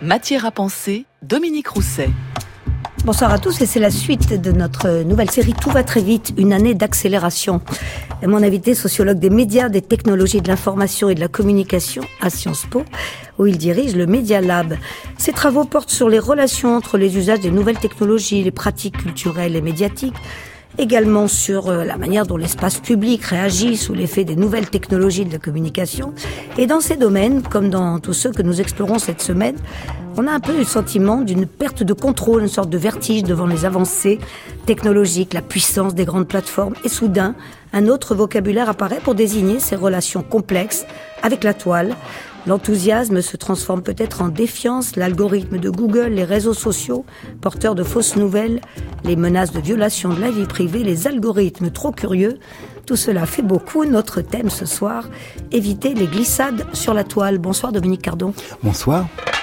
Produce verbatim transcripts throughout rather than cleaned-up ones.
Matière à penser, Dominique Rousset. Bonsoir à tous, et c'est la suite de notre nouvelle série Tout va très vite, une année d'accélération. Et mon invité, sociologue des médias, des technologies de l'information et de la communication à Sciences Po, où il dirige le Media Lab. Ses travaux portent sur les relations entre les usages des nouvelles technologies, les pratiques culturelles et médiatiques, également sur la manière dont l'espace public réagit sous l'effet des nouvelles technologies de la communication. Et dans ces domaines, comme dans tous ceux que nous explorons cette semaine, on a un peu le sentiment d'une perte de contrôle, une sorte de vertige devant les avancées technologiques, la puissance des grandes plateformes. Et soudain, un autre vocabulaire apparaît pour désigner ces relations complexes avec la toile. L'enthousiasme se transforme peut-être en défiance, l'algorithme de Google, les réseaux sociaux, porteurs de fausses nouvelles, les menaces de violation de la vie privée, les algorithmes trop curieux. Tout cela fait beaucoup. Notre thème ce soir, éviter les glissades sur la toile. Bonsoir Dominique Cardon. Bonsoir.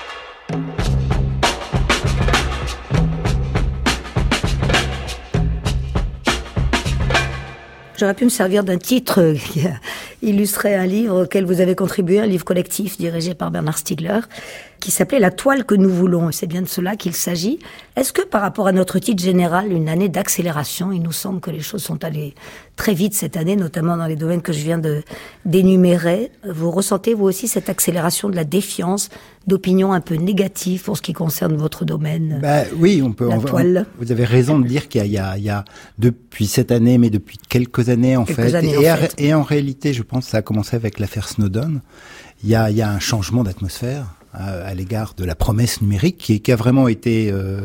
J'aurais pu me servir d'un titre qui a illustré un livre auquel vous avez contribué, un livre collectif dirigé par Bernard Stiegler, qui s'appelait « La toile que nous voulons ». Et c'est bien de cela qu'il s'agit. Est-ce que par rapport à notre titre général, une année d'accélération, il nous semble que les choses sont allées très vite cette année, notamment dans les domaines que je viens de d'énumérer. Vous ressentez vous aussi cette accélération de la défiance, d'opinions un peu négatives pour ce qui concerne votre domaine? Bah, oui, on peut. La on, toile. On, vous avez raison de dire qu'il y a, il y a, il y a depuis cette année, mais depuis quelques années en quelques fait. Années, et, en à, fait. et en réalité, je pense que ça a commencé avec l'affaire Snowden. Il y a, il y a un changement d'atmosphère à, à l'égard de la promesse numérique qui, qui a vraiment été euh,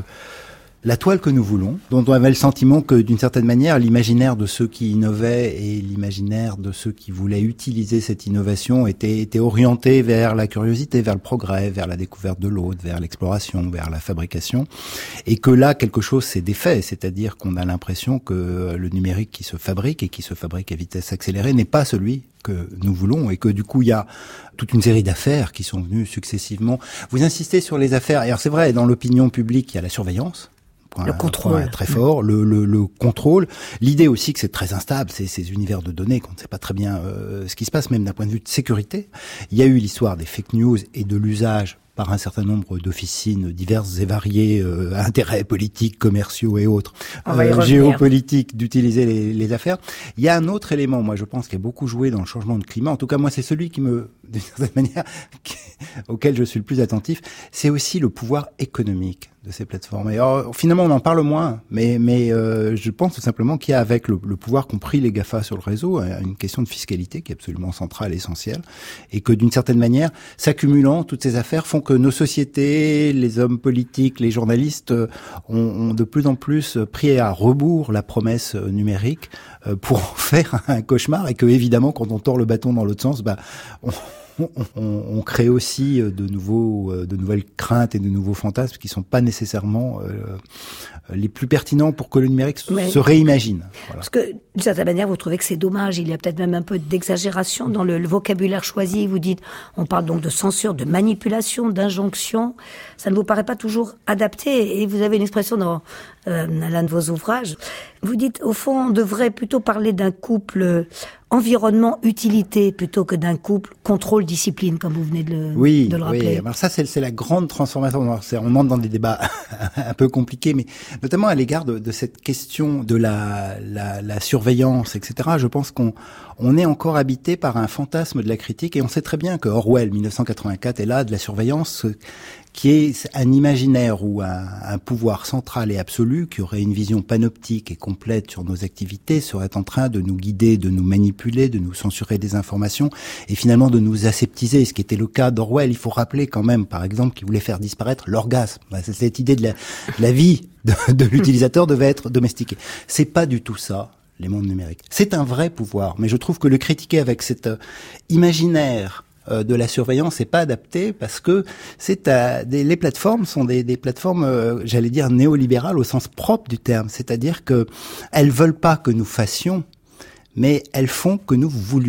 la toile que nous voulons, dont on avait le sentiment que, d'une certaine manière, l'imaginaire de ceux qui innovaient et l'imaginaire de ceux qui voulaient utiliser cette innovation était, était orienté vers la curiosité, vers le progrès, vers la découverte de l'autre, vers l'exploration, vers la fabrication. Et que là, quelque chose s'est défait, c'est-à-dire qu'on a l'impression que le numérique qui se fabrique et qui se fabrique à vitesse accélérée n'est pas celui que nous voulons, et que du coup il y a toute une série d'affaires qui sont venues successivement. Vous insistez sur les affaires, et alors c'est vrai, dans l'opinion publique il y a la surveillance, point, le contrôle très fort, le, le, le contrôle, l'idée aussi que c'est très instable, c'est ces univers de données, qu'on ne sait pas très bien euh, ce qui se passe, même d'un point de vue de sécurité. Il y a eu l'histoire des fake news et de l'usage par un certain nombre d'officines diverses et variées, euh, intérêts politiques, commerciaux et autres, euh, géopolitiques, d'utiliser les, les affaires. Il y a un autre élément, moi je pense, qui a beaucoup joué dans le changement de climat, en tout cas moi c'est celui qui me, d'une certaine manière, qui, auquel je suis le plus attentif, c'est aussi le pouvoir économique de ces plateformes. Et alors, finalement, on en parle moins, mais mais euh, je pense tout simplement qu'il y a, avec le, le pouvoir qu'ont pris les GAFA sur le réseau, une question de fiscalité qui est absolument centrale et essentielle, et que d'une certaine manière, s'accumulant, toutes ces affaires font que nos sociétés, les hommes politiques, les journalistes ont, ont de plus en plus pris à rebours la promesse numérique euh, pour en faire un cauchemar, et que évidemment, quand on tord le bâton dans l'autre sens, bah on On, on, on crée aussi de nouveaux, de nouvelles craintes et de nouveaux fantasmes qui sont pas nécessairement euh, les plus pertinents pour que le numérique Mais, se réimagine. Voilà. Parce que, d'une certaine manière, vous trouvez que c'est dommage. Il y a peut-être même un peu d'exagération dans le, le vocabulaire choisi. Vous dites, on parle donc de censure, de manipulation, d'injonction. Ça ne vous paraît pas toujours adapté. Et vous avez une expression dans euh, l'un de vos ouvrages. Vous dites, au fond, on devrait plutôt parler d'un couple environnement-utilité plutôt que d'un couple contrôle-discipline, comme vous venez de le, oui, de le rappeler. Oui, alors ça, c'est, c'est la grande transformation. Alors, c'est, on entre dans des débats un peu compliqués, mais notamment à l'égard de, de cette question de la, la, la surveillance, et cetera. Je pense qu'on on est encore habité par un fantasme de la critique, et on sait très bien que Orwell, mille neuf cent quatre-vingt-quatre, est là de la surveillance, qui est un imaginaire ou un, un pouvoir central et absolu qui aurait une vision panoptique et complète sur nos activités, serait en train de nous guider, de nous manipuler, de nous censurer des informations et finalement de nous aseptiser, ce qui était le cas d'Orwell. Il faut rappeler quand même, par exemple, qu'il voulait faire disparaître l'orgasme. C'est cette idée de la, de la vie de, de l'utilisateur devait être domestiquée. C'est pas du tout ça, les mondes numériques. C'est un vrai pouvoir, mais je trouve que le critiquer avec cet euh, imaginaire de la surveillance n'est pas adapté, parce que c'est à, des, les plateformes sont des, des plateformes, euh, j'allais dire néolibérales au sens propre du terme, c'est-à-dire que elles veulent pas que nous fassions, mais elles font que nous voulions.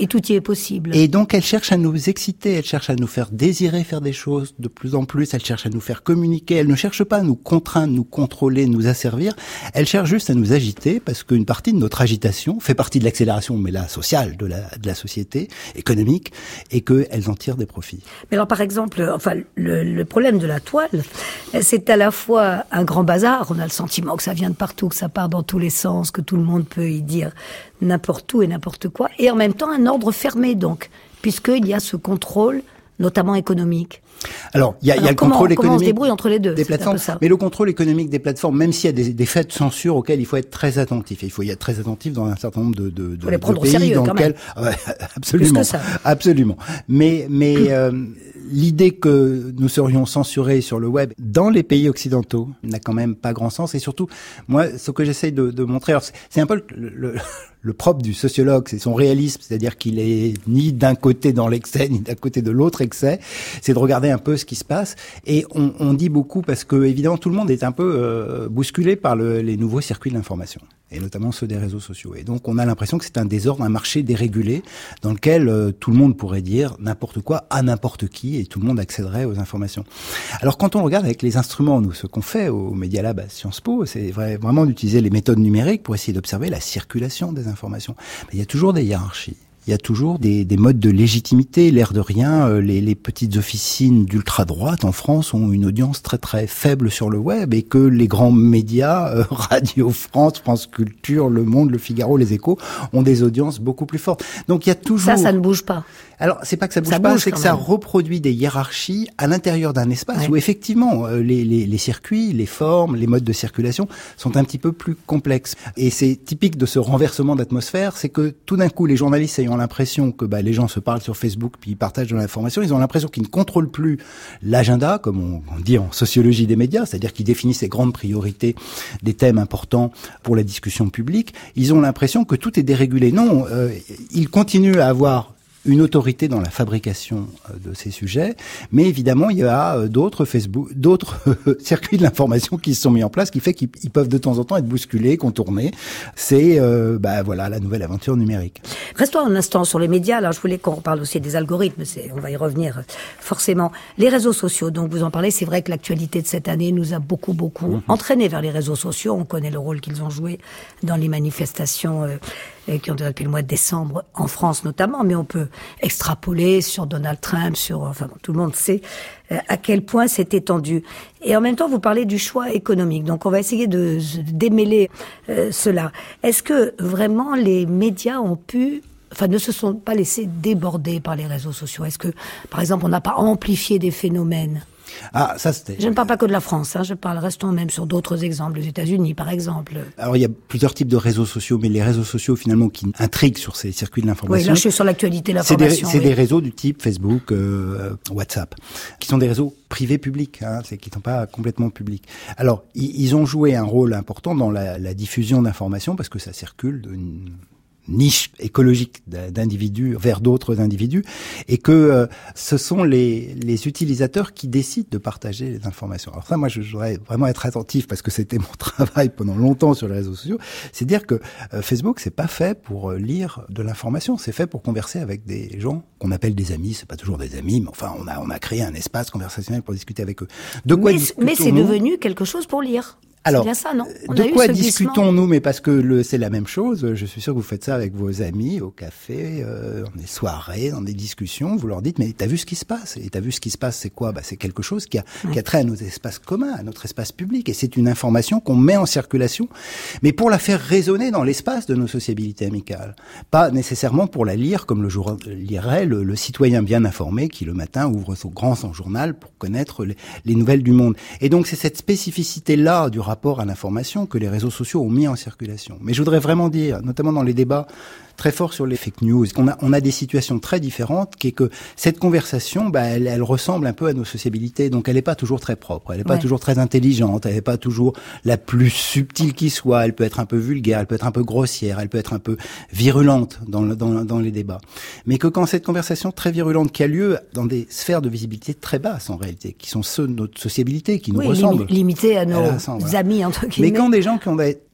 Et tout y est possible. Et donc, elle cherche à nous exciter, elle cherche à nous faire désirer faire des choses de plus en plus, elle cherche à nous faire communiquer, elle ne cherche pas à nous contraindre, nous contrôler, nous asservir, elle cherche juste à nous agiter, parce qu'une partie de notre agitation fait partie de l'accélération, mais là, sociale, de la, de la société, économique, et qu'elles en tirent des profits. Mais alors, par exemple, enfin, le, le problème de la toile, c'est à la fois un grand bazar, on a le sentiment que ça vient de partout, que ça part dans tous les sens, que tout le monde peut y dire n'importe où et n'importe quoi, et en même temps un ordre fermé donc, puisqu'il y a ce contrôle, notamment économique. Alors, il y a, Alors, y a le comment, contrôle comment économique on se débrouille entre les deux, des plateformes, mais le contrôle économique des plateformes, même s'il y a des, des faits de censure auxquels il faut être très attentif, et il faut y être très attentif dans un certain nombre de, de, de, les prendre de pays au sérieux, dans quand lesquels, même. ouais, absolument, Plus que ça. absolument. Mais, mais euh, l'idée que nous serions censurés sur le web dans les pays occidentaux n'a quand même pas grand sens, et surtout, moi, ce que j'essaye de, de montrer, alors c'est, c'est un peu le, le le propre du sociologue, c'est son réalisme, c'est-à-dire qu'il est ni d'un côté dans l'excès, ni d'un côté de l'autre excès, c'est de regarder un peu ce qui se passe. Et on, on dit beaucoup parce que, évidemment, tout le monde est un peu euh, bousculé par le, les nouveaux circuits de l'information, et notamment ceux des réseaux sociaux. Et donc, on a l'impression que c'est un désordre, un marché dérégulé, dans lequel euh, tout le monde pourrait dire n'importe quoi à n'importe qui, et tout le monde accéderait aux informations. Alors, quand on regarde avec les instruments, nous, ce qu'on fait au Media Lab à Sciences Po, c'est vrai, vraiment d'utiliser les méthodes numériques pour essayer d'observer la circulation des informations. Mais il y a toujours des hiérarchies. Il y a toujours des, des modes de légitimité. L'air de rien, euh, les, les petites officines d'ultra-droite en France ont une audience très très faible sur le web, et que les grands médias, euh, Radio France, France Culture, Le Monde, Le Figaro, Les Échos, ont des audiences beaucoup plus fortes. Donc il y a toujours... Ça, ça ne bouge pas. Alors, c'est pas que ça bouge ça pas, bouge c'est que même. ça reproduit des hiérarchies à l'intérieur d'un espace ouais. où effectivement euh, les, les, les circuits, les formes, les modes de circulation sont un petit peu plus complexes. Et c'est typique de ce renversement d'atmosphère, c'est que tout d'un coup, les journalistes ayant l'impression que bah, les gens se parlent sur Facebook puis ils partagent de l'information, ils ont l'impression qu'ils ne contrôlent plus l'agenda, comme on, on dit en sociologie des médias, c'est-à-dire qu'ils définissent les grandes priorités des thèmes importants pour la discussion publique. Ils ont l'impression que tout est dérégulé. Non, euh, ils continuent à avoir une autorité dans la fabrication de ces sujets, mais évidemment il y a d'autres Facebook, d'autres circuits de l'information qui se sont mis en place, qui fait qu'ils peuvent de temps en temps être bousculés, contournés. C'est euh, bah voilà la nouvelle aventure numérique. Restons un instant sur les médias. Alors je voulais qu'on reparle aussi des algorithmes. C'est, on va y revenir forcément. Les réseaux sociaux. Donc vous en parlez. C'est vrai que l'actualité de cette année nous a beaucoup beaucoup mmh. entraîné vers les réseaux sociaux. On connaît le rôle qu'ils ont joué dans les manifestations euh, qui ont duré depuis le mois de décembre en France notamment, mais on peut extrapoler sur Donald Trump, sur enfin bon, tout le monde sait euh, à quel point c'est étendu. Et en même temps, vous parlez du choix économique. Donc, on va essayer de, de démêler euh, cela. Est-ce que vraiment les médias ont pu, enfin, ne se sont pas laissés déborder par les réseaux sociaux? Est-ce que, par exemple, on n'a pas amplifié des phénomènes? Ah, ça c'était... Je ne parle pas que de la France, hein, je parle, restons même sur d'autres exemples, les États-Unis par exemple. Alors il y a plusieurs types de réseaux sociaux, mais les réseaux sociaux finalement qui intriguent sur ces circuits de l'information. Oui, là je suis sur l'actualité de l'information. C'est des, c'est oui. des réseaux du type Facebook, euh, WhatsApp, qui sont des réseaux privés publics, hein, c'est, qui ne sont pas complètement publics. Alors ils, ils ont joué un rôle important dans la, la diffusion d'informations parce que ça circule d'une niche écologique d'individus vers d'autres individus, et que euh, ce sont les, les utilisateurs qui décident de partager les informations. Alors ça, moi, je voudrais vraiment être attentif parce que c'était mon travail pendant longtemps sur les réseaux sociaux, c'est dire que euh, Facebook, c'est pas fait pour euh, lire de l'information, c'est fait pour converser avec des gens qu'on appelle des amis, c'est pas toujours des amis, mais enfin, on a, on a créé un espace conversationnel pour discuter avec eux. De quoi mais, mais c'est devenu quelque chose pour lire. Alors, c'est bien ça, non on de a quoi eu ce discutons-nous? Mais parce que le, c'est la même chose. Je suis sûr que vous faites ça avec vos amis au café, euh, dans des soirées, dans des discussions. Vous leur dites, mais t'as vu ce qui se passe? Et t'as vu ce qui se passe, c'est quoi? Bah, c'est quelque chose qui a, ouais. qui a trait à nos espaces communs, à notre espace public. Et c'est une information qu'on met en circulation, mais pour la faire résonner dans l'espace de nos sociabilités amicales. Pas nécessairement pour la lire comme le jour, lirait le, le citoyen bien informé qui, le matin, ouvre son grand son journal pour connaître les, les nouvelles du monde. Et donc, c'est cette spécificité-là du rapport à l'information que les réseaux sociaux ont mis en circulation. Mais je voudrais vraiment dire, notamment dans les débats très forts sur les fake news, qu'on a, on a des situations très différentes, qui est que cette conversation, bah, elle, elle ressemble un peu à nos sociabilités, donc elle n'est pas toujours très propre, elle n'est pas ouais. toujours très intelligente, elle n'est pas toujours la plus subtile qui soit, elle peut être un peu vulgaire, elle peut être un peu grossière, elle peut être un peu virulente dans, le, dans, dans les débats. Mais que quand cette conversation très virulente qui a lieu dans des sphères de visibilité très basses en réalité, qui sont ceux de notre sociabilité, qui nous oui, ressemblent. Lim- limité à nos ressemble, voilà. amis, entre guillemets. Mais quand des gens qui ont des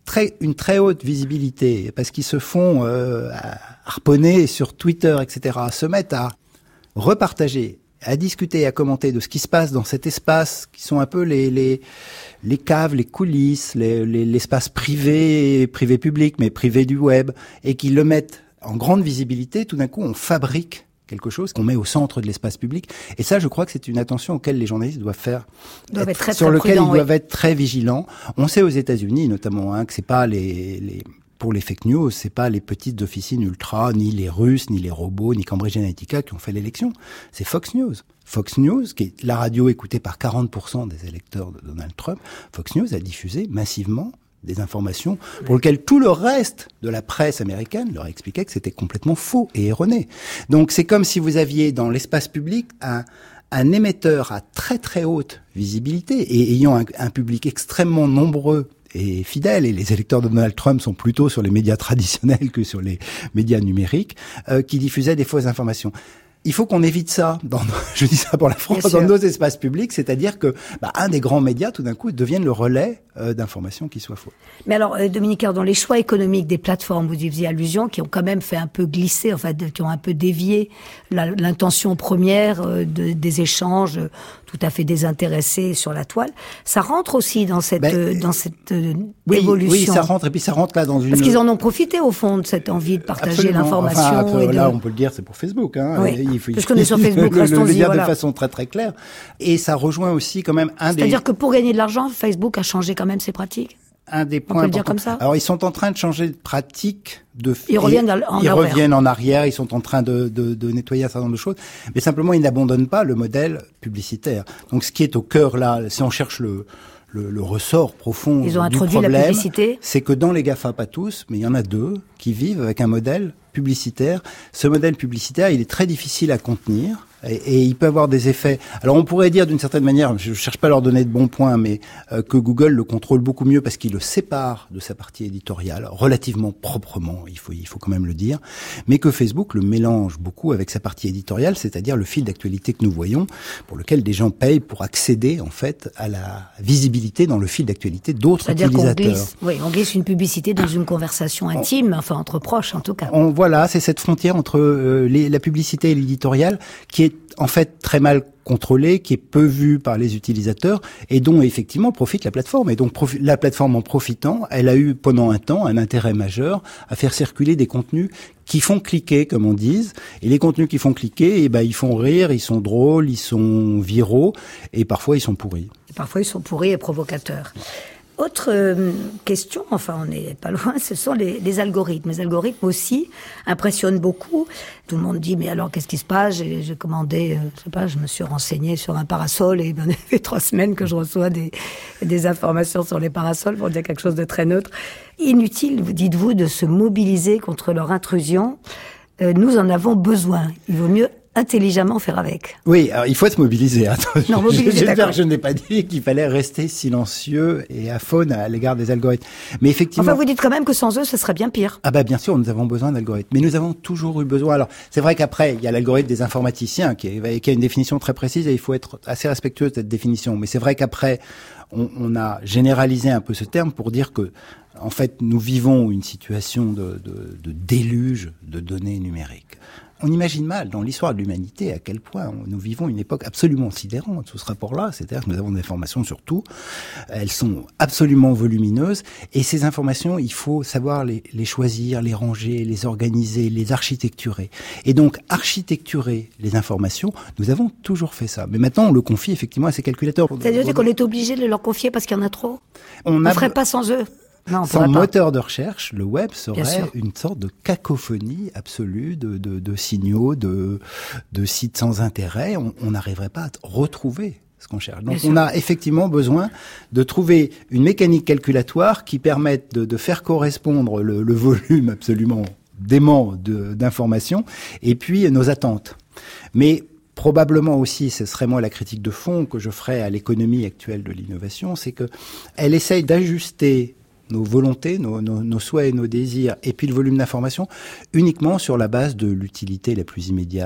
très, une très haute visibilité, parce qu'ils se font euh, harponner sur Twitter, et cetera, se mettent à repartager, à discuter, à commenter de ce qui se passe dans cet espace, qui sont un peu les les les caves, les coulisses, les, les, l'espace privé, privé public, mais privé du web, et qui le mettent en grande visibilité. Tout d'un coup, on fabrique quelque chose qu'on met au centre de l'espace public. Et ça, je crois que c'est une attention auquel les journalistes doivent faire, doivent être très, sur très lequel prudents, ils oui. doivent être très vigilants. On sait aux États-Unis, notamment, hein, que c'est pas les, les pour les fake news, c'est pas les petites officines ultra, ni les Russes, ni les robots, ni Cambridge Analytica qui ont fait l'élection. C'est Fox News. Fox News, qui est la radio écoutée par quarante pour cent des électeurs de Donald Trump, Fox News a diffusé massivement des informations pour lesquelles tout le reste de la presse américaine leur expliquait que c'était complètement faux et erroné. Donc c'est comme si vous aviez dans l'espace public un, un émetteur à très très haute visibilité et ayant un, un public extrêmement nombreux et fidèle, et les électeurs de Donald Trump sont plutôt sur les médias traditionnels que sur les médias numériques, euh, qui diffusaient des fausses informations. Il faut qu'on évite ça, dans nos, je dis ça pour la France, dans nos espaces publics, c'est-à-dire que bah, un des grands médias, tout d'un coup, devienne le relais euh, d'informations qui soient fausses. Mais alors, euh, Dominique, dans les choix économiques des plateformes, vous y faisiez allusion, qui ont quand même fait un peu glisser, en fait, qui ont un peu dévié la, l'intention première euh, de, des échanges euh, tout à fait désintéressés sur la toile. Ça rentre aussi dans cette, ben, euh, dans cette euh, oui, évolution. Oui, ça rentre, et puis ça rentre là dans une... Parce qu'ils en ont profité, au fond, de cette envie de partager Absolument. l'information. Enfin, après, et de... là, on peut le dire, c'est pour Facebook. Hein. Oui. Il faut, Parce qu'on est sur Facebook, le, restons-y, le dire voilà. de façon très très claire. Et ça rejoint aussi quand même un C'est-à-dire des... C'est-à-dire que pour gagner de l'argent, Facebook a changé quand même ses pratiques. Un des points on peut le dire importants. Comme ça. Alors ils sont en train de changer de pratique. De ils reviennent en ils arrière. reviennent en arrière. Ils sont en train de, de, de nettoyer un certain nombre de choses, mais simplement ils n'abandonnent pas le modèle publicitaire. Donc ce qui est au cœur là, si on cherche le Le, le ressort profond Ils ont du introduit problème, la publicité. C'est que dans les GAFA, pas tous, mais il y en a deux qui vivent avec un modèle publicitaire. Ce modèle publicitaire, il est très difficile à contenir. Et, et il peut avoir des effets. Alors on pourrait dire d'une certaine manière, je ne cherche pas à leur donner de bons points, mais euh, que Google le contrôle beaucoup mieux parce qu'il le sépare de sa partie éditoriale, relativement proprement, il faut, il faut quand même le dire, mais que Facebook le mélange beaucoup avec sa partie éditoriale, c'est-à-dire le fil d'actualité que nous voyons, pour lequel des gens payent pour accéder en fait à la visibilité dans le fil d'actualité d'autres c'est-à-dire utilisateurs. Qu'on glisse, oui, on glisse une publicité dans une conversation intime, on, enfin entre proches en tout cas. On, voilà, c'est cette frontière entre euh, les, la publicité et l'éditorial qui est en fait très mal contrôlée, qui est peu vue par les utilisateurs et dont effectivement profite la plateforme. Et donc profi- la plateforme en profitant, elle a eu pendant un temps un intérêt majeur à faire circuler des contenus qui font cliquer, comme on dit. Et les contenus qui font cliquer, eh ben ils font rire, ils sont drôles, ils sont viraux et parfois ils sont pourris. Et parfois ils sont pourris et provocateurs. Autre euh, question, enfin on n'est pas loin, ce sont les, les algorithmes. Les algorithmes aussi impressionnent beaucoup. Tout le monde dit, mais alors qu'est-ce qui se passe ? J'ai, j'ai commandé, euh, je sais pas, je me suis renseignée sur un parasol et ben, ça fait trois semaines que je reçois des, des informations sur les parasols pour dire quelque chose de très neutre. Inutile, vous dites-vous, de se mobiliser contre leur intrusion. Euh, nous en avons besoin. Il vaut mieux intelligemment faire avec. Oui, alors il faut se mobiliser. Attends, non, mobiliser, j'espère que je n'ai pas dit qu'il fallait rester silencieux et aphone à l'égard des algorithmes. Mais effectivement. Enfin, vous dites quand même que sans eux, ce serait bien pire. Ah bah bien sûr, nous avons besoin d'algorithmes. Mais nous avons toujours eu besoin. Alors, c'est vrai qu'après, il y a l'algorithme des informaticiens qui, est, qui a une définition très précise et il faut être assez respectueux de cette définition. Mais c'est vrai qu'après, on, on a généralisé un peu ce terme pour dire que, en fait, nous vivons une situation de, de, de déluge de données numériques. On imagine mal dans l'histoire de l'humanité à quel point nous vivons une époque absolument sidérante sous ce rapport-là. C'est-à-dire que nous avons des informations sur tout. Elles sont absolument volumineuses. Et ces informations, il faut savoir les, les choisir, les ranger, les organiser, les architecturer. Et donc, architecturer les informations, nous avons toujours fait ça. Mais maintenant, on le confie effectivement à ces calculateurs. C'est-à-dire qu'on est obligé de leur confier parce qu'il y en a trop ? On ne a... ferait pas sans eux ? Non, Sans moteur de recherche, le web serait sûr. une sorte de cacophonie absolue de, de, de signaux, de, de sites sans intérêt. On n'arriverait pas à retrouver ce qu'on cherche. Donc on a effectivement besoin de trouver une mécanique calculatoire qui permette de, de faire correspondre le, le volume absolument dément de, d'informations et puis nos attentes. Mais probablement aussi, ce serait moi la critique de fond que je ferais à l'économie actuelle de l'innovation, c'est que elle essaye d'ajuster nos volontés, nos, nos, nos souhaits et nos désirs, et puis le volume d'information, uniquement sur la base de l'utilité la plus immédiate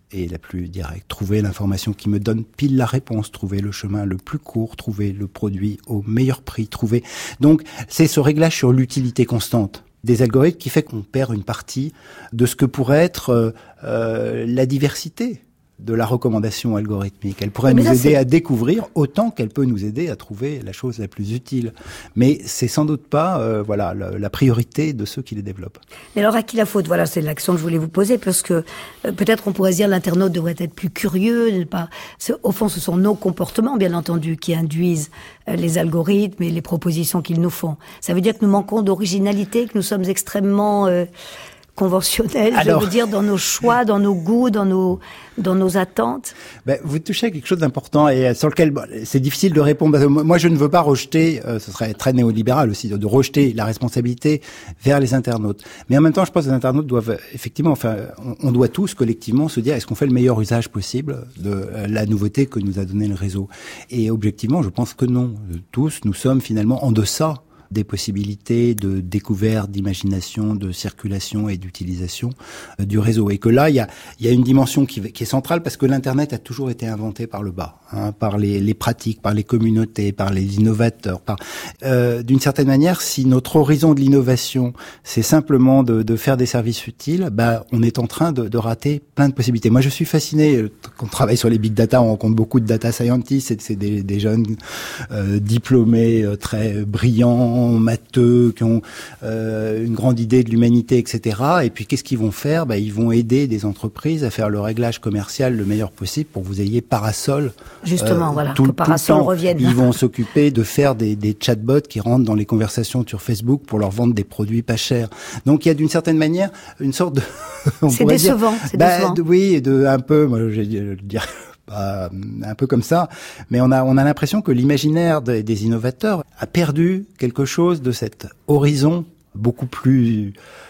et la plus directe. Trouver l'information qui me donne pile la réponse, trouver le chemin le plus court, trouver le produit au meilleur prix, trouver... Donc, c'est ce réglage sur l'utilité constante des algorithmes qui fait qu'on perd une partie de ce que pourrait être euh, euh, la diversité de la recommandation algorithmique. Elle pourrait mais nous là, aider c'est... à découvrir autant qu'elle peut nous aider à trouver la chose la plus utile. Mais c'est sans doute pas euh, voilà la, la priorité de ceux qui les développent. Mais alors à qui la faute? Voilà, c'est l'action que je voulais vous poser, parce que euh, peut-être on pourrait se dire l'internaute devrait être plus curieux. Ne pas... Au fond, ce sont nos comportements, bien entendu, qui induisent euh, les algorithmes et les propositions qu'ils nous font. Ça veut dire que nous manquons d'originalité, que nous sommes extrêmement... Euh, conventionnel, Alors, je veux dire, dans nos choix, dans nos goûts, dans nos dans nos attentes. Ben, vous touchez à quelque chose d'important et sur lequel bon, c'est difficile de répondre. Parce que moi, je ne veux pas rejeter, euh, ce serait très néolibéral aussi, de, de rejeter la responsabilité vers les internautes. Mais en même temps, je pense que les internautes doivent effectivement, enfin, on, on doit tous collectivement se dire, est-ce qu'on fait le meilleur usage possible de euh, la nouveauté que nous a donné le réseau? Et objectivement, je pense que non. Tous, nous sommes finalement en deçà des possibilités de découverte, d'imagination, de circulation et d'utilisation euh, du réseau. Et que là, il y a, il y a une dimension qui, qui est centrale parce que l'Internet a toujours été inventé par le bas, hein, par les, les pratiques, par les communautés, par les innovateurs. Par, euh, d'une certaine manière, si notre horizon de l'innovation, c'est simplement de, de faire des services utiles, bah, on est en train de, de rater plein de possibilités. Moi, je suis fasciné, quand on travaille sur les big data, on rencontre beaucoup de data scientists, c'est, c'est des, des jeunes euh, diplômés, euh, très brillants, matheux, qui ont euh, une grande idée de l'humanité, et cetera. Et puis, qu'est-ce qu'ils vont faire? Ben, ils vont aider des entreprises à faire le réglage commercial le meilleur possible pour que vous ayez Parasol. Justement, euh, voilà, tout, que Parasol revienne. Ils vont s'occuper de faire des, des chatbots qui rentrent dans les conversations sur Facebook pour leur vendre des produits pas chers. Donc, il y a d'une certaine manière une sorte de... c'est décevant, dire, c'est bah, décevant. De, oui, de un peu, moi, je vais dire... Bah, un peu comme ça, mais on a on a l'impression que l'imaginaire des, des innovateurs a perdu quelque chose de cet horizon beaucoup plus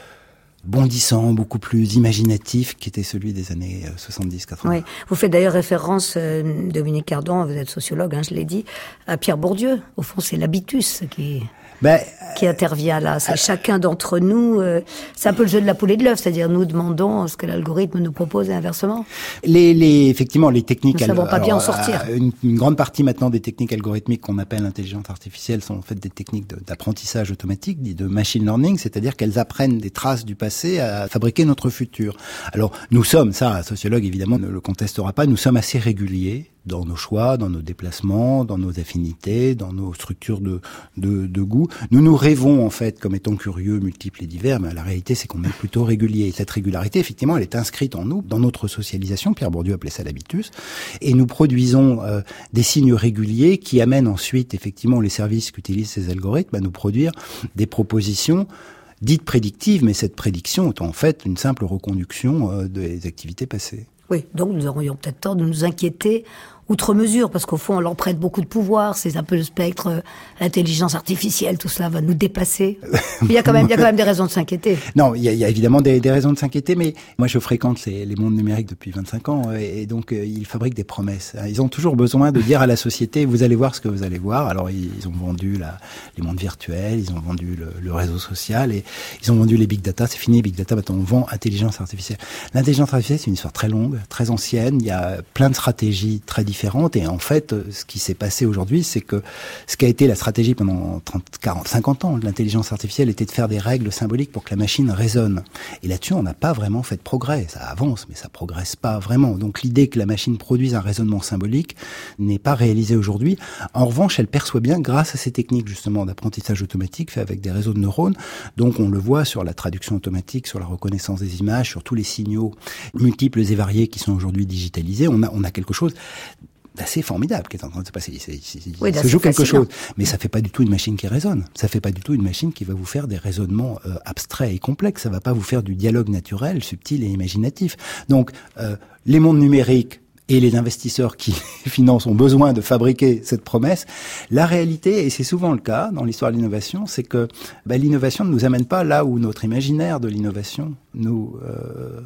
bondissant, beaucoup plus imaginatif qui était celui des années soixante-dix quatre-vingts. Oui. Vous faites d'ailleurs référence, euh, Dominique Cardon, vous êtes sociologue, hein, je l'ai dit, à Pierre Bourdieu. Au fond, c'est l'habitus qui... Ben, qui intervient là. C'est euh, chacun d'entre nous. Euh, c'est un peu le jeu de la poule et de l'œuf, c'est-à-dire nous demandons ce que l'algorithme nous propose et inversement. Les, les, effectivement, les techniques. Nous ne savons pas bien en sortir. Une, une grande partie maintenant des techniques algorithmiques qu'on appelle intelligence artificielle sont en fait des techniques de, d'apprentissage automatique, dit de machine learning, c'est-à-dire qu'elles apprennent des traces du passé à fabriquer notre futur. Alors nous sommes, ça, un sociologue évidemment ne le contestera pas, nous sommes assez réguliers dans nos choix, dans nos déplacements, dans nos affinités, dans nos structures de, de, de goût. Nous nous rêvons en fait comme étant curieux, multiples et divers, mais la réalité c'est qu'on est plutôt régulier. Et cette régularité, effectivement, elle est inscrite en nous, dans notre socialisation. Pierre Bourdieu appelait ça l'habitus. Et nous produisons euh, des signes réguliers qui amènent ensuite, effectivement, les services qu'utilisent ces algorithmes à nous produire des propositions dites prédictives, mais cette prédiction est en fait une simple reconduction euh, des activités passées. Oui, donc nous aurions peut-être tort de nous inquiéter outre mesure, parce qu'au fond, on leur prête beaucoup de pouvoir, c'est un peu le spectre, euh, l'intelligence artificielle, tout cela va nous dépasser. Mais il y a quand même, il y a quand même des raisons de s'inquiéter. Non, il y a, il y a évidemment des, des raisons de s'inquiéter, mais moi je fréquente les, les mondes numériques depuis vingt-cinq ans, et, et donc euh, ils fabriquent des promesses. Ils ont toujours besoin de dire à la société, vous allez voir ce que vous allez voir. Alors ils, ils ont vendu la, les mondes virtuels, ils ont vendu le, le réseau social, et ils ont vendu les big data. C'est fini, big data, maintenant on vend intelligence artificielle. L'intelligence artificielle, c'est une histoire très longue, très ancienne, il y a plein de stratégies très différentes. Et en fait, ce qui s'est passé aujourd'hui, c'est que ce qui a été la stratégie pendant trente, quarante, cinquante ans de l'intelligence artificielle était de faire des règles symboliques pour que la machine résonne. Et là-dessus, on n'a pas vraiment fait de progrès. Ça avance, mais ça progresse pas vraiment. Donc l'idée que la machine produise un raisonnement symbolique n'est pas réalisée aujourd'hui. En revanche, elle perçoit bien grâce à ces techniques justement d'apprentissage automatique fait avec des réseaux de neurones. Donc on le voit sur la traduction automatique, sur la reconnaissance des images, sur tous les signaux multiples et variés qui sont aujourd'hui digitalisés. On a, on a quelque chose d'assez formidable qui est en train de se passer. Il, il, il oui, se joue quelque fascinant. chose. Mais ça fait pas du tout une machine qui résonne. Ça fait pas du tout une machine qui va vous faire des raisonnements euh, abstraits et complexes. Ça va pas vous faire du dialogue naturel, subtil et imaginatif. Donc, euh, les mondes numériques et les investisseurs qui financent ont besoin de fabriquer cette promesse. La réalité, et c'est souvent le cas dans l'histoire de l'innovation, c'est que bah, l'innovation ne nous amène pas là où notre imaginaire de l'innovation nous... Euh,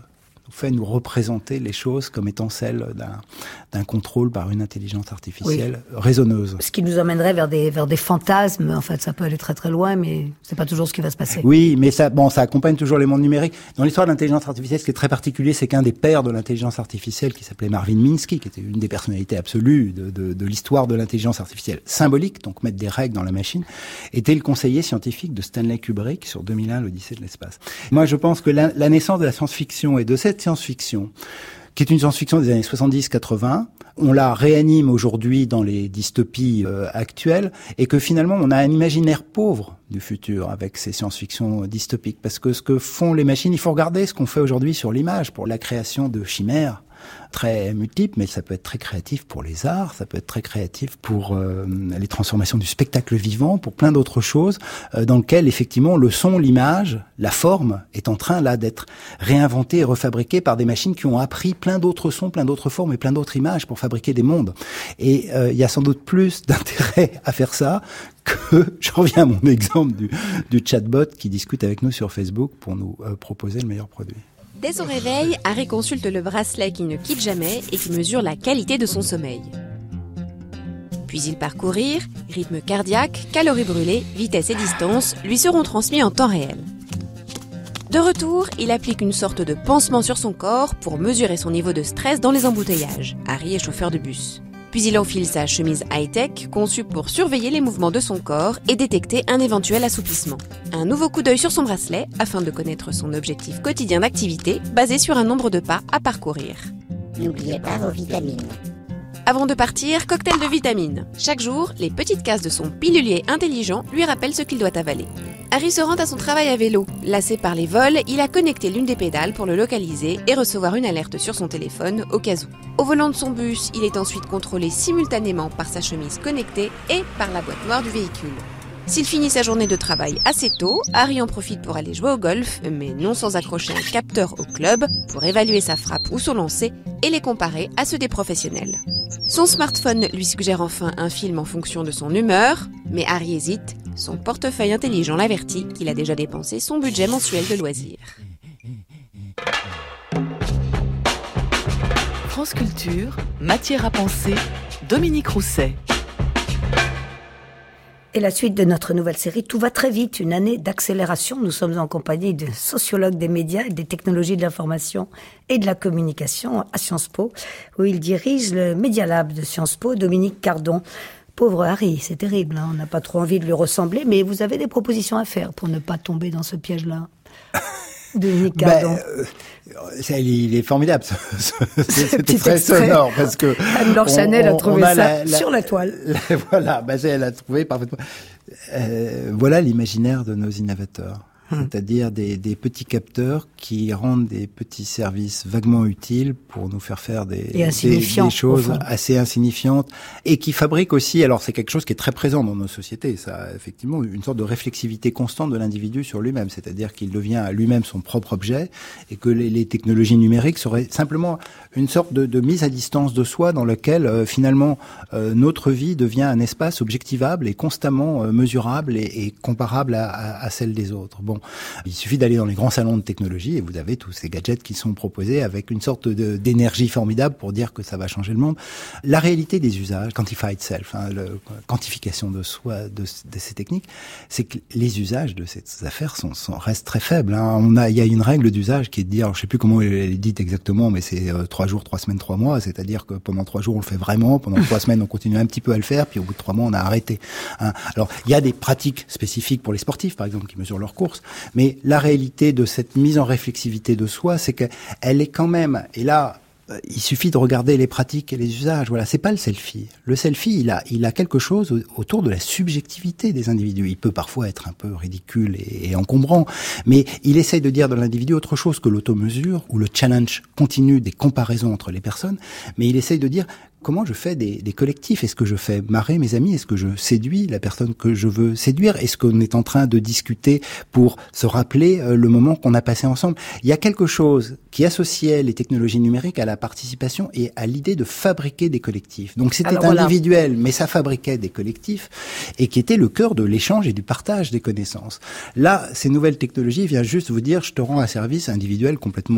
fait nous représenter les choses comme étant celles d'un, d'un contrôle par une intelligence artificielle oui. raisonneuse. Ce qui nous emmènerait vers des, vers des fantasmes. En fait, ça peut aller très très loin, mais c'est pas toujours ce qui va se passer. Oui, mais ça, bon, ça accompagne toujours les mondes numériques. Dans l'histoire de l'intelligence artificielle, ce qui est très particulier, c'est qu'un des pères de l'intelligence artificielle, qui s'appelait Marvin Minsky, qui était une des personnalités absolues de, de, de l'histoire de l'intelligence artificielle symbolique, donc mettre des règles dans la machine, était le conseiller scientifique de Stanley Kubrick sur deux mille un, l'Odyssée de l'espace. Moi, je pense que la, la naissance de la science-fiction et de cette science-fiction, qui est une science-fiction des années soixante-dix quatre-vingts, on la réanime aujourd'hui dans les dystopies euh, actuelles, et que finalement on a un imaginaire pauvre du futur avec ces science-fiction dystopiques. Parce que ce que font les machines, il faut regarder ce qu'on fait aujourd'hui sur l'image pour la création de chimères très multiples, mais ça peut être très créatif pour les arts, ça peut être très créatif pour euh, les transformations du spectacle vivant, pour plein d'autres choses, euh, dans lesquelles effectivement le son, l'image, la forme est en train là d'être réinventé et refabriqué par des machines qui ont appris plein d'autres sons, plein d'autres formes et plein d'autres images pour fabriquer des mondes. Et il euh, y a sans doute plus d'intérêt à faire ça que, je reviens à mon exemple du, du chatbot qui discute avec nous sur Facebook pour nous euh, proposer le meilleur produit. Dès son réveil, Harry consulte le bracelet qui ne quitte jamais et qui mesure la qualité de son sommeil. Puis il part courir, rythme cardiaque, calories brûlées, vitesse et distance lui seront transmis en temps réel. De retour, il applique une sorte de pansement sur son corps pour mesurer son niveau de stress dans les embouteillages. Harry est chauffeur de bus. Puis il enfile sa chemise high-tech, conçue pour surveiller les mouvements de son corps et détecter un éventuel assouplissement. Un nouveau coup d'œil sur son bracelet, afin de connaître son objectif quotidien d'activité, basé sur un nombre de pas à parcourir. N'oubliez pas vos vitamines. Avant de partir, cocktail de vitamines. Chaque jour, les petites cases de son pilulier intelligent lui rappellent ce qu'il doit avaler. Harry se rend à son travail à vélo. Lassé par les vols, il a connecté l'une des pédales pour le localiser et recevoir une alerte sur son téléphone au cas où. Au volant de son bus, il est ensuite contrôlé simultanément par sa chemise connectée et par la boîte noire du véhicule. S'il finit sa journée de travail assez tôt, Harry en profite pour aller jouer au golf, mais non sans accrocher un capteur au club pour évaluer sa frappe ou son lancer et les comparer à ceux des professionnels. Son smartphone lui suggère enfin un film en fonction de son humeur, mais Harry hésite. Son portefeuille intelligent l'avertit qu'il a déjà dépensé son budget mensuel de loisirs. France Culture, matière à penser, Dominique Rousset. Et la suite de notre nouvelle série, Tout va très vite, une année d'accélération. Nous sommes en compagnie de sociologue des médias et des technologies de l'information et de la communication à Sciences Po, où il dirige le Media Lab de Sciences Po, Dominique Cardon. Pauvre Harry, c'est terrible, hein, on n'a pas trop envie de lui ressembler, mais vous avez des propositions à faire pour ne pas tomber dans ce piège-là. Dominique Cardon. Ben, euh, il est formidable, ce, ce, cet extrait sonore, parce que Anne-Laure Chanel a trouvé a ça la, la, sur la toile. La, voilà, ben, elle a trouvé parfaitement. Euh, voilà l'imaginaire de nos innovateurs. C'est-à-dire des, des petits capteurs qui rendent des petits services vaguement utiles pour nous faire faire des, des, des choses assez insignifiantes et qui fabriquent aussi, alors c'est quelque chose qui est très présent dans nos sociétés, ça, effectivement, une sorte de réflexivité constante de l'individu sur lui-même, c'est-à-dire qu'il devient à lui-même son propre objet et que les, les technologies numériques seraient simplement une sorte de, de mise à distance de soi dans laquelle euh, finalement euh, notre vie devient un espace objectivable et constamment euh, mesurable et, et comparable à, à, à celle des autres. Bon. Il suffit d'aller dans les grands salons de technologie et vous avez tous ces gadgets qui sont proposés avec une sorte de, d'énergie formidable pour dire que ça va changer le monde. La réalité des usages, quantified self, hein, la quantification de soi de, de ces techniques, c'est que les usages de ces affaires sont, sont restent très faibles. Hein. On a, il y a une règle d'usage qui est de dire, alors, je sais plus comment elle est dite exactement, mais c'est euh, trois jours, trois semaines, trois mois. C'est-à-dire que pendant trois jours on le fait vraiment, pendant trois semaines on continue un petit peu à le faire, puis au bout de trois mois on a arrêté. Hein. Alors il y a des pratiques spécifiques pour les sportifs, par exemple, qui mesurent leurs courses. Mais la réalité de cette mise en réflexivité de soi, c'est qu'elle est quand même, et là, il suffit de regarder les pratiques et les usages. Voilà, c'est pas le selfie. Le selfie, il a, il a quelque chose autour de la subjectivité des individus. Il peut parfois être un peu ridicule et, et encombrant, mais il essaye de dire de l'individu autre chose que l'automesure ou le challenge continu des comparaisons entre les personnes. Mais il essaye de dire comment je fais des, des collectifs. Est-ce que je fais marrer mes amis? Est-ce que je séduis la personne que je veux séduire? Est-ce qu'on est en train de discuter pour se rappeler euh, le moment qu'on a passé ensemble? Il y a quelque chose qui associait les technologies numériques à la participation et à l'idée de fabriquer des collectifs. Donc c'était Alors, individuel, voilà. Mais ça fabriquait des collectifs et qui était le cœur de l'échange et du partage des connaissances. Là, ces nouvelles technologies viennent juste vous dire, je te rends un service individuel complètement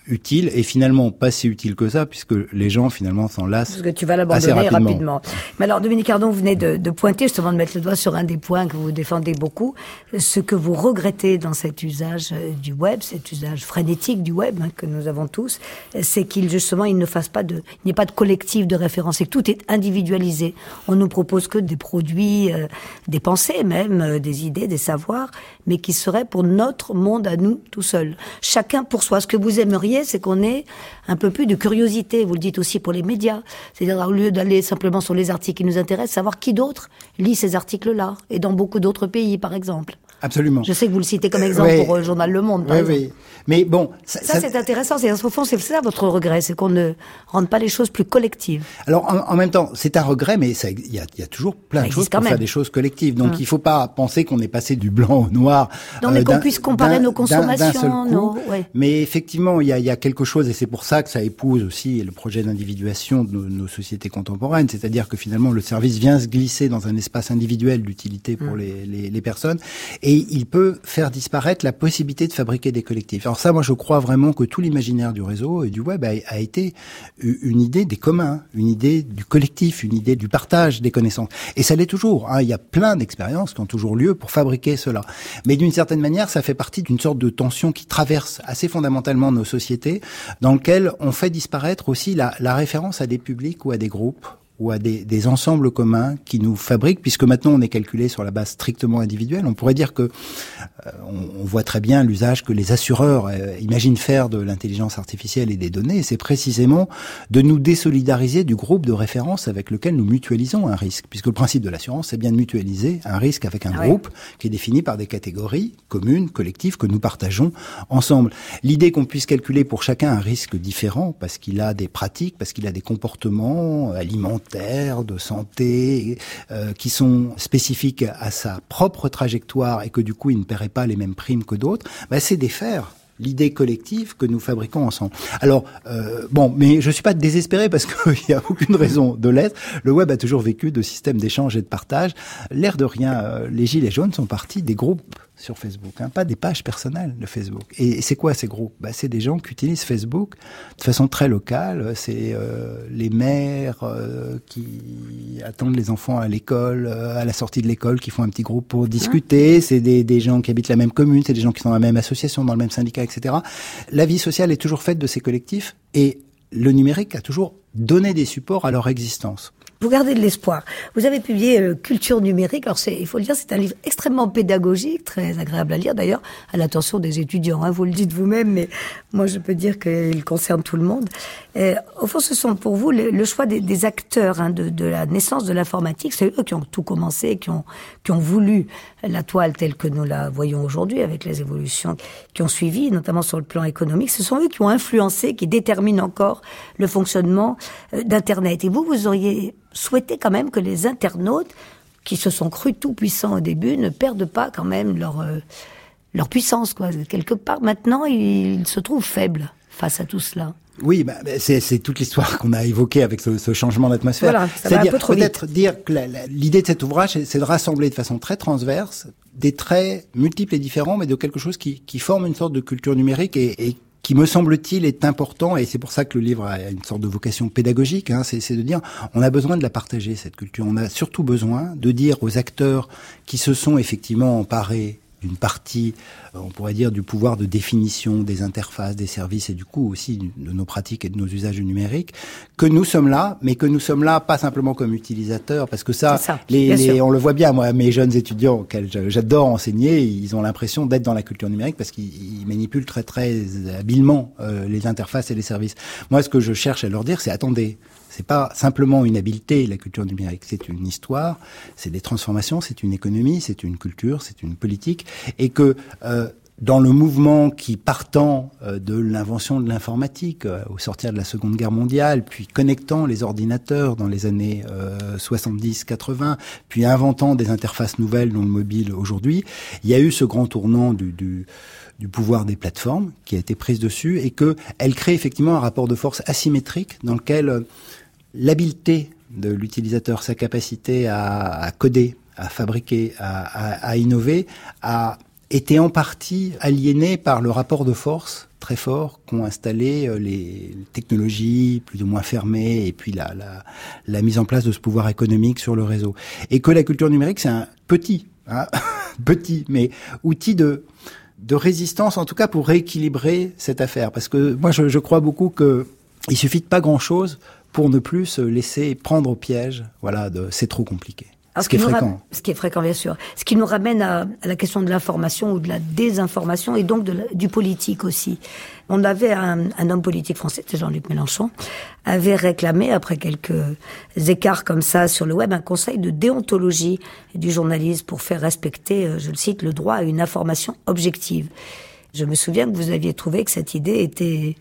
utile et finalement pas si utile que ça puisque les gens finalement s'en lassent. Parce que tu vas l'abandonner rapidement. rapidement. Mais alors Dominique Ardon, vous venez de, de pointer justement de mettre le doigt sur un des points que vous défendez beaucoup, ce que vous regrettez dans cet usage du web, cet usage frénétique du web hein, que nous avons tous, c'est qu'il justement il ne fasse pas de, il n'y ait pas de collectif de référence et que tout est individualisé. On nous propose que des produits, euh, des pensées même, euh, des idées, des savoirs, mais qui seraient pour notre monde à nous tout seuls. Chacun pour soi. Ce que vous aimeriez, c'est qu'on ait un peu plus de curiosité. Vous le dites aussi pour les médias. C'est-à-dire, au lieu d'aller simplement sur les articles qui nous intéressent, savoir qui d'autre lit ces articles-là. Et dans beaucoup d'autres pays, par exemple. Absolument. Je sais que vous le citez comme exemple oui. pour le journal Le Monde, par oui, exemple. Oui. Mais bon... Ça, ça, ça c'est intéressant. C'est, au fond, c'est ça votre regret, c'est qu'on ne rende pas les choses plus collectives. Alors, en, en même temps, c'est un regret, mais il y a, y a toujours plein ça de choses pour même. faire des choses collectives. Donc, hum. il ne faut pas penser qu'on est passé du blanc au noir. Non, mais euh, qu'on puisse comparer nos consommations. D'un seul coup. Nos, ouais. Mais effectivement, il y a, y a quelque chose, et c'est pour ça que ça épouse aussi le projet d'individuation de nos, nos sociétés contemporaines. C'est-à-dire que finalement, le service vient se glisser dans un espace individuel d'utilité pour hum. les, les, les personnes. Et il peut faire disparaître la possibilité de fabriquer des collectifs. Alors ça, moi, je crois vraiment que tout l'imaginaire du réseau et du web a, a été une idée des communs, une idée du collectif, une idée du partage des connaissances. Et ça l'est toujours. Hein. Il y a plein d'expériences qui ont toujours lieu pour fabriquer cela. Mais d'une certaine manière, ça fait partie d'une sorte de tension qui traverse assez fondamentalement nos sociétés, dans lequel on fait disparaître aussi la, la référence à des publics ou à des groupes ou à des, des ensembles communs qui nous fabriquent, puisque maintenant on est calculé sur la base strictement individuelle. On pourrait dire que euh, on, on voit très bien l'usage que les assureurs euh, imaginent faire de l'intelligence artificielle et des données, et c'est précisément de nous désolidariser du groupe de référence avec lequel nous mutualisons un risque, puisque le principe de l'assurance, c'est bien de mutualiser un risque avec un ah groupe oui. qui est défini par des catégories communes, collectives, que nous partageons ensemble. L'idée qu'on puisse calculer pour chacun un risque différent, parce qu'il a des pratiques, parce qu'il a des comportements alimentaires, de santé, euh, qui sont spécifiques à sa propre trajectoire et que du coup il ne paierait pas les mêmes primes que d'autres, bah, c'est défaire l'idée collective que nous fabriquons ensemble. Alors, euh, bon, mais je suis pas désespéré parce qu'il y a aucune raison de l'être. Le web a toujours vécu de systèmes d'échange et de partage. L'air de rien, euh, les gilets jaunes sont partis des groupes sur Facebook, hein, pas des pages personnelles de Facebook. Et c'est quoi ces groupes ? Bah, c'est des gens qui utilisent Facebook de façon très locale. C'est euh, les mères euh, qui attendent les enfants à l'école, euh, à la sortie de l'école, qui font un petit groupe pour discuter. C'est des, des gens qui habitent la même commune, c'est des gens qui sont dans la même association, dans le même syndicat, et cetera. La vie sociale est toujours faite de ces collectifs et le numérique a toujours donné des supports à leur existence. Vous gardez de l'espoir. Vous avez publié euh, Culture numérique. Alors, c'est, il faut le dire, c'est un livre extrêmement pédagogique, très agréable à lire, d'ailleurs, à l'attention des étudiants. Hein, vous le dites vous-même, mais moi, je peux dire qu'il concerne tout le monde. Et, au fond, ce sont pour vous le, le choix des, des acteurs hein, de, de la naissance de l'informatique. C'est eux qui ont tout commencé, qui ont, qui ont voulu la toile telle que nous la voyons aujourd'hui, avec les évolutions qui ont suivi, notamment sur le plan économique. Ce sont eux qui ont influencé, qui déterminent encore le fonctionnement euh, d'Internet. Et vous, vous auriez souhaité quand même que les internautes, qui se sont crus tout puissants au début, ne perdent pas quand même leur, euh, leur puissance, quoi. Quelque part, maintenant, ils se trouvent faibles face à tout cela. Oui, bah, c'est, c'est toute l'histoire qu'on a évoquée avec ce, ce changement d'atmosphère. Voilà, ça va un peu trop vite. Peut-être dire que la, la, l'idée de cet ouvrage, c'est, c'est de rassembler de façon très transverse des traits multiples et différents, mais de quelque chose qui, qui forme une sorte de culture numérique et, et qui, me semble-t-il, est important, et c'est pour ça que le livre a une sorte de vocation pédagogique, hein, c'est, c'est de dire, on a besoin de la partager, cette culture. On a surtout besoin de dire aux acteurs qui se sont effectivement emparés d'une partie, on pourrait dire, du pouvoir de définition des interfaces, des services et du coup aussi de nos pratiques et de nos usages du numérique, que nous sommes là, mais que nous sommes là pas simplement comme utilisateurs, parce que ça, ça les, les, on le voit bien, moi, mes jeunes étudiants auxquels j'adore enseigner, ils ont l'impression d'être dans la culture numérique parce qu'ils manipulent très très habilement euh, les interfaces et les services. Moi, ce que je cherche à leur dire, c'est attendez, c'est pas simplement une habileté, la culture numérique, c'est une histoire, c'est des transformations, c'est une économie, c'est une culture, c'est une politique, et que euh, dans le mouvement qui, partant euh, de l'invention de l'informatique euh, au sortir de la Seconde Guerre mondiale, puis connectant les ordinateurs dans les années euh, soixante-dix quatre-vingts, puis inventant des interfaces nouvelles dont le mobile aujourd'hui, il y a eu ce grand tournant du, du du pouvoir des plateformes qui a été prise dessus et que elle crée effectivement un rapport de force asymétrique dans lequel euh, l'habileté de l'utilisateur, sa capacité à, à coder, à fabriquer, à, à, à innover, a était en partie aliéné par le rapport de force très fort qu'ont installé les technologies plus ou moins fermées et puis la, la, la mise en place de ce pouvoir économique sur le réseau. Et que la culture numérique, c'est un petit, hein, petit, mais outil de, de résistance, en tout cas pour rééquilibrer cette affaire. Parce que moi, je, je crois beaucoup que il suffit de pas grand-chose pour ne plus se laisser prendre au piège. Voilà, de, c'est trop compliqué. Alors, ce qui est fréquent. Ram- ce qui est fréquent, bien sûr. Ce qui nous ramène à, à la question de l'information ou de la désinformation et donc de la, du politique aussi. On avait un, un homme politique français, c'est Jean-Luc Mélenchon, avait réclamé, après quelques écarts comme ça sur le web, un conseil de déontologie du journalisme pour faire respecter, je le cite, le droit à une information objective. Je me souviens que vous aviez trouvé que cette idée était...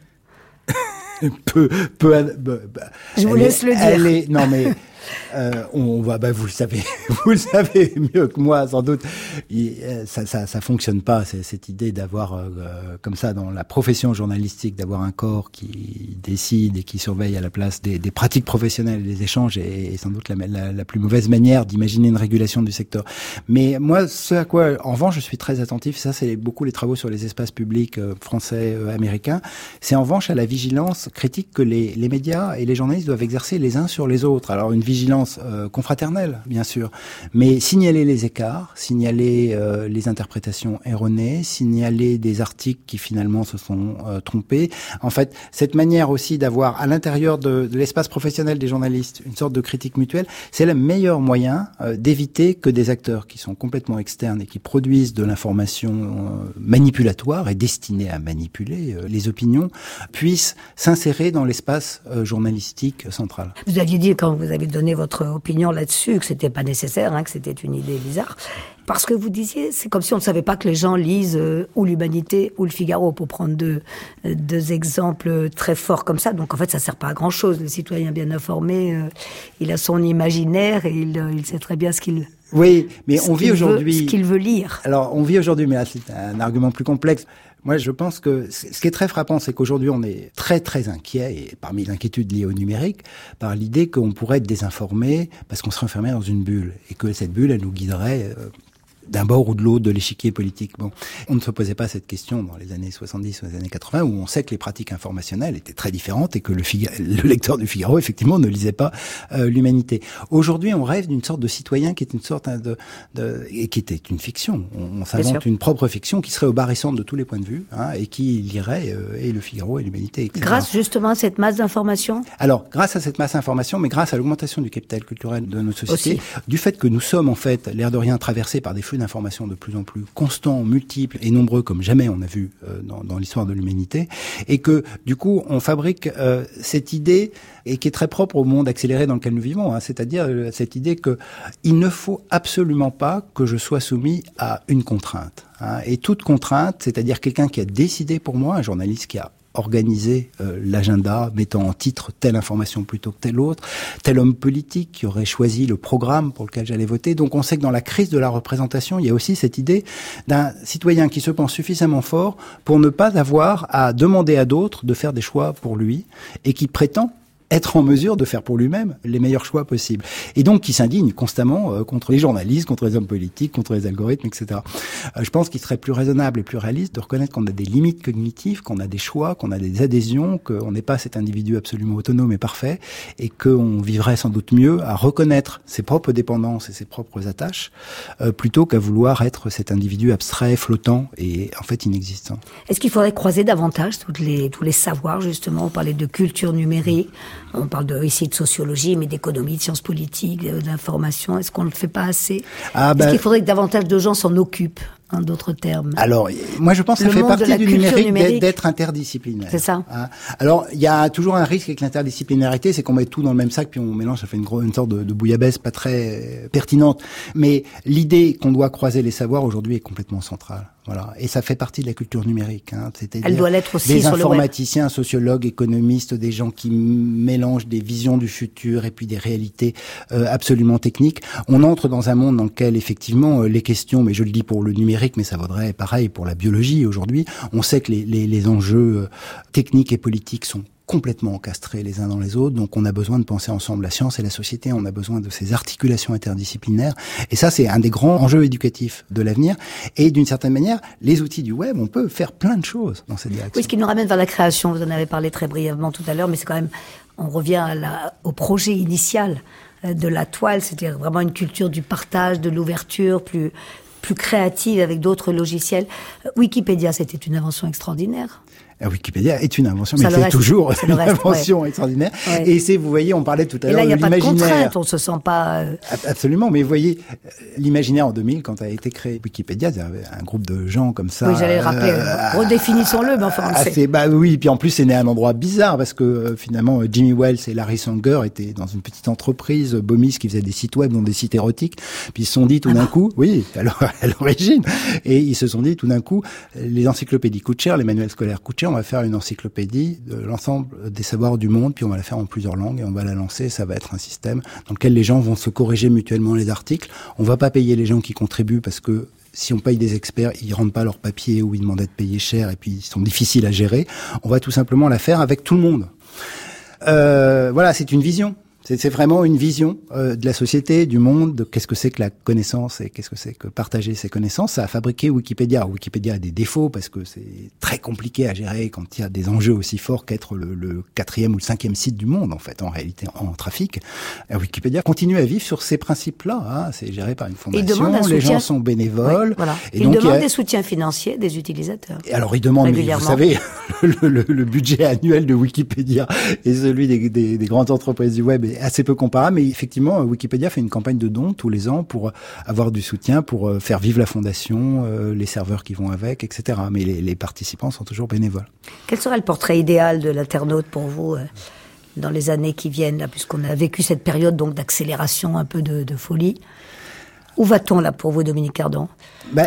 peu, peu, peu, Je vous laisse est, le dire. Elle est, non mais... Euh, on va, bah, vous le savez, vous le savez mieux que moi, sans doute. Il, ça, ça, ça fonctionne pas. C'est, cette idée d'avoir, euh, comme ça, dans la profession journalistique, d'avoir un corps qui décide et qui surveille à la place des, des pratiques professionnelles et des échanges, est, est sans doute la, la, la plus mauvaise manière d'imaginer une régulation du secteur. Mais moi, ce à quoi, en revanche, je suis très attentif. Ça, c'est beaucoup les travaux sur les espaces publics euh, français, euh, américains. C'est en revanche à la vigilance critique que les, les médias et les journalistes doivent exercer les uns sur les autres. Alors, une vigilance Euh, confraternelle, bien sûr, mais signaler les écarts, signaler euh, les interprétations erronées, signaler des articles qui finalement se sont euh, trompés. En fait, cette manière aussi d'avoir à l'intérieur de, de l'espace professionnel des journalistes une sorte de critique mutuelle, c'est le meilleur moyen euh, d'éviter que des acteurs qui sont complètement externes et qui produisent de l'information euh, manipulatoire et destinée à manipuler euh, les opinions puissent s'insérer dans l'espace euh, journalistique central. Vous aviez dit, quand vous avez donné votre opinion là-dessus, que c'était pas nécessaire, hein, que c'était une idée bizarre. Parce que vous disiez, c'est comme si on ne savait pas que les gens lisent euh, ou l'Humanité ou le Figaro, pour prendre deux, euh, deux exemples très forts comme ça. Donc en fait, ça sert pas à grand-chose. Le citoyen bien informé, euh, il a son imaginaire et il, euh, il sait très bien ce qu'il... Oui, mais on vit aujourd'hui... Veut, ce qu'il veut lire. Alors, on vit aujourd'hui, mais là, c'est un argument plus complexe. Moi, je pense que ce qui est très frappant, c'est qu'aujourd'hui, on est très, très inquiet, et parmi l'inquiétude liée au numérique, par l'idée qu'on pourrait être désinformé parce qu'on serait enfermé dans une bulle, et que cette bulle, elle nous guiderait euh, d'un bord ou de l'autre de l'échiquier politique. Bon, on ne se posait pas cette question dans les années soixante-dix ou les années quatre-vingts, où on sait que les pratiques informationnelles étaient très différentes et que le, Figa- le lecteur du Figaro, effectivement, ne lisait pas euh, l'Humanité. Aujourd'hui, on rêve d'une sorte de citoyen qui est une sorte de, de et qui était une fiction. On, on s'invente une propre fiction qui serait au barycentre de tous les points de vue, hein, et qui lirait euh, et le Figaro et l'Humanité, et cetera. Grâce justement à cette masse d'informations. Alors, grâce à cette masse d'informations, mais grâce à l'augmentation du capital culturel de notre société, Aussi. Du fait que nous sommes en fait, l'air de rien, traversés par des flux d'informations de plus en plus constants, multiples et nombreux comme jamais on a vu euh, dans, dans l'histoire de l'humanité, et que du coup on fabrique euh, cette idée, et qui est très propre au monde accéléré dans lequel nous vivons, hein, c'est-à-dire euh, cette idée que il ne faut absolument pas que je sois soumis à une contrainte, hein, et toute contrainte, c'est-à-dire quelqu'un qui a décidé pour moi, un journaliste qui a organiser euh, l'agenda, mettant en titre telle information plutôt que telle autre, tel homme politique qui aurait choisi le programme pour lequel j'allais voter. Donc on sait que dans la crise de la représentation, il y a aussi cette idée d'un citoyen qui se pense suffisamment fort pour ne pas avoir à demander à d'autres de faire des choix pour lui, et qui prétend être en mesure de faire pour lui-même les meilleurs choix possibles. Et donc, qui s'indigne constamment euh, contre les journalistes, contre les hommes politiques, contre les algorithmes, et cetera. Euh, je pense qu'il serait plus raisonnable et plus réaliste de reconnaître qu'on a des limites cognitives, qu'on a des choix, qu'on a des adhésions, qu'on n'est pas cet individu absolument autonome et parfait, et qu'on vivrait sans doute mieux à reconnaître ses propres dépendances et ses propres attaches, euh, plutôt qu'à vouloir être cet individu abstrait, flottant et en fait inexistant. Est-ce qu'il faudrait croiser davantage toutes les, tous les savoirs, justement? On parlait de culture numérique, on parle de, ici de sociologie, mais d'économie, de sciences politiques, d'information. Est-ce qu'on ne le fait pas assez? ah ben, Est-ce qu'il faudrait que davantage de gens s'en occupent, en d'autres termes? Alors, moi je pense que ça fait partie du numérique, numérique d'être interdisciplinaire. C'est ça. Hein. Alors, il y a toujours un risque avec l'interdisciplinarité, c'est qu'on met tout dans le même sac, puis on mélange, ça fait une, gros, une sorte de, de bouillabaisse pas très pertinente. Mais l'idée qu'on doit croiser les savoirs aujourd'hui est complètement centrale. Voilà, et ça fait partie de la culture numérique. Hein. C'est-à-dire Elle doit l'être aussi des sur informaticiens, le web. Sociologues, économistes, des gens qui mélangent des visions du futur et puis des réalités euh, absolument techniques. On entre dans un monde dans lequel effectivement euh, les questions, mais je le dis pour le numérique, mais ça vaudrait pareil pour la biologie aujourd'hui. On sait que les, les, les enjeux euh, techniques et politiques sont complètement encastrés les uns dans les autres, donc on a besoin de penser ensemble la science et la société, on a besoin de ces articulations interdisciplinaires, et ça c'est un des grands enjeux éducatifs de l'avenir, et d'une certaine manière, les outils du web, on peut faire plein de choses dans cette direction. Oui, ce qui nous ramène vers la création, vous en avez parlé très brièvement tout à l'heure, mais c'est quand même, on revient à la, au projet initial de la toile, c'est-à-dire vraiment une culture du partage, de l'ouverture, plus, plus créative avec d'autres logiciels. Wikipédia, c'était une invention extraordinaire. Wikipédia est une invention, ça mais c'est reste, toujours une reste, invention ouais. extraordinaire. Ouais. Et c'est, vous voyez, on parlait tout à l'heure de l'imaginaire. Et là, il n'y a pas de contrainte, on se sent pas... Euh... Absolument, mais vous voyez, l'imaginaire en deux mille, quand a été créé Wikipédia, il y avait un groupe de gens comme ça... Oui, j'allais le rappeler, euh, redéfinissons-le, mais enfin, on le sait. Bah oui, puis en plus, c'est né à un endroit bizarre, parce que euh, finalement, Jimmy Wales et Larry Sanger étaient dans une petite entreprise, Bomis, qui faisait des sites web, dont des sites érotiques, puis ils se sont dit tout ah d'un bon coup, oui, alors, à l'origine, et ils se sont dit tout d'un coup, les encyclopédies coûtent cher, les manuels scolaires coûtent cher, on va faire une encyclopédie de l'ensemble des savoirs du monde, puis on va la faire en plusieurs langues et on va la lancer. Ça va être un système dans lequel les gens vont se corriger mutuellement les articles. On va pas payer les gens qui contribuent parce que si on paye des experts, ils rendent pas leurs papiers ou ils demandent d'être payés cher et puis ils sont difficiles à gérer. On va tout simplement la faire avec tout le monde. Euh, voilà, c'est une vision. C'est, c'est vraiment une vision euh, de la société, du monde, de qu'est-ce que c'est que la connaissance et qu'est-ce que c'est que partager ses connaissances. Ça a fabriqué Wikipédia. Wikipédia a des défauts parce que c'est très compliqué à gérer quand il y a des enjeux aussi forts qu'être le, le quatrième ou le cinquième site du monde, en fait, en réalité, en, en trafic. Et Wikipédia continue à vivre sur ces principes-là. Hein. C'est géré par une fondation, les soutien... gens sont bénévoles. Oui, voilà. Et il donc, demande il y a... des soutiens financiers des utilisateurs. Et alors, il demande, mais vous savez, le, le, le budget annuel de Wikipédia et celui des, des, des grandes entreprises du web est assez peu comparable. Mais effectivement, Wikipédia fait une campagne de dons tous les ans pour avoir du soutien, pour faire vivre la fondation, euh, les serveurs qui vont avec, et cetera. Mais les, les participants sont toujours bénévoles. Quel serait le portrait idéal de l'internaute pour vous euh, dans les années qui viennent, là, puisqu'on a vécu cette période donc d'accélération, un peu de, de folie? Où va-t-on là pour vous, Dominique Cardon? Ben,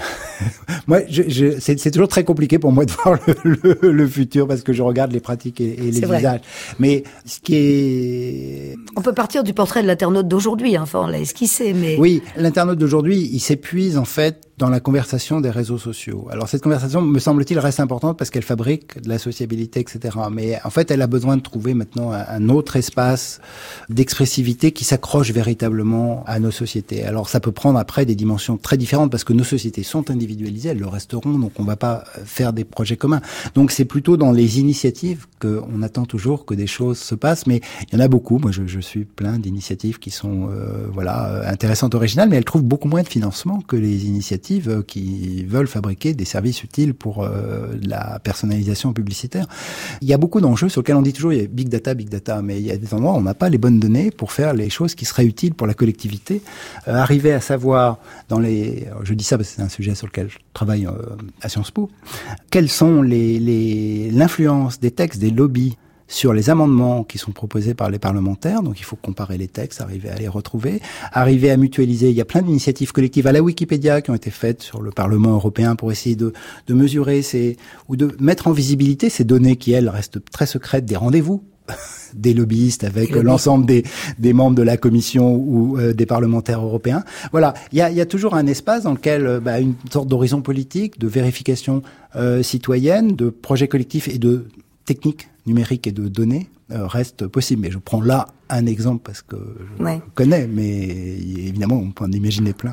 moi, je, je, c'est, c'est toujours très compliqué pour moi de voir le, le, le futur parce que je regarde les pratiques et, et les c'est usages. Vrai. Mais ce qui est... On peut partir du portrait de l'internaute d'aujourd'hui, hein, enfin, on l'a esquissé, mais... Oui, l'internaute d'aujourd'hui, il s'épuise en fait dans la conversation des réseaux sociaux. Alors cette conversation, me semble-t-il, reste importante parce qu'elle fabrique de la sociabilité, et cetera. Mais en fait, elle a besoin de trouver maintenant un, un autre espace d'expressivité qui s'accroche véritablement à nos sociétés. Alors ça peut prendre après des dimensions très différentes parce que nos sociétés sont individualisées, elles le resteront, donc on ne va pas faire des projets communs. Donc c'est plutôt dans les initiatives qu'on attend toujours que des choses se passent, mais il y en a beaucoup. Moi, je, je suis plein d'initiatives qui sont euh, voilà intéressantes, originales, mais elles trouvent beaucoup moins de financement que les initiatives qui veulent fabriquer des services utiles pour euh, la personnalisation publicitaire. Il y a beaucoup d'enjeux sur lesquels on dit toujours il y a big data, big data, mais il y a des endroits où on n'a pas les bonnes données pour faire les choses qui seraient utiles pour la collectivité. Euh, arriver à savoir dans les, je dis ça parce que c'est un sujet sur lequel je travaille euh, à Sciences Po, quelles sont les, les l'influence des textes des lobbies sur les amendements qui sont proposés par les parlementaires. Donc il faut comparer les textes, arriver à les retrouver, arriver à mutualiser. Il y a plein d'initiatives collectives à la Wikipédia qui ont été faites sur le Parlement européen pour essayer de, de mesurer ces, ou de mettre en visibilité ces données qui, elles, restent très secrètes, des rendez-vous des lobbyistes avec euh, l'ensemble des, des membres de la Commission ou euh, des parlementaires européens. Voilà, il y a, y a toujours un espace dans lequel euh, bah, une sorte d'horizon politique, de vérification euh, citoyenne, de projets collectifs et de techniques numériques et de données euh, reste possible. Mais je prends là un exemple parce que je ouais. connais, mais évidemment on peut en imaginer plein.